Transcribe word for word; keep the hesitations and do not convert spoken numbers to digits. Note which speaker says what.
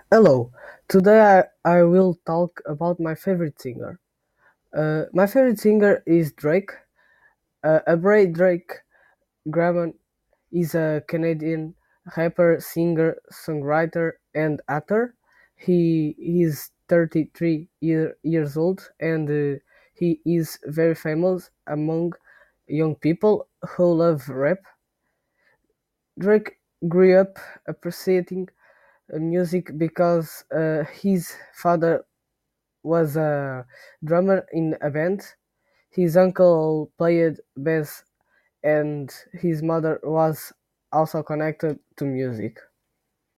Speaker 1: Hello, today I, I will talk about my favorite singer. Uh, my favorite singer is Drake. Uh, Aubrey Drake Graham is a Canadian rapper, singer, songwriter, and actor. He is thirty-three year, years old and uh, he is very famous among young people who love rap. Drake grew up appreciating uh, music because uh, his father was a drummer in a band. His uncle played bass, and his mother was also connected to music.